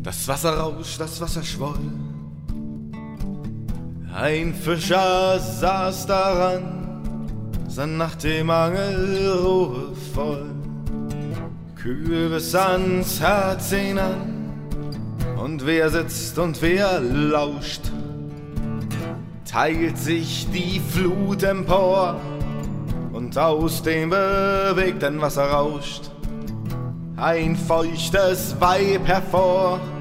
Das Wasser rauscht, das Wasser schwoll. Ein Fischer saß daran, sein nach dem Angel ruhevoll. Kühl bis ans Herz hinan, und wer sitzt und wer lauscht, teilt sich die Flut empor, und aus dem bewegten Wasser rauscht ein feuchtes Weib hervor.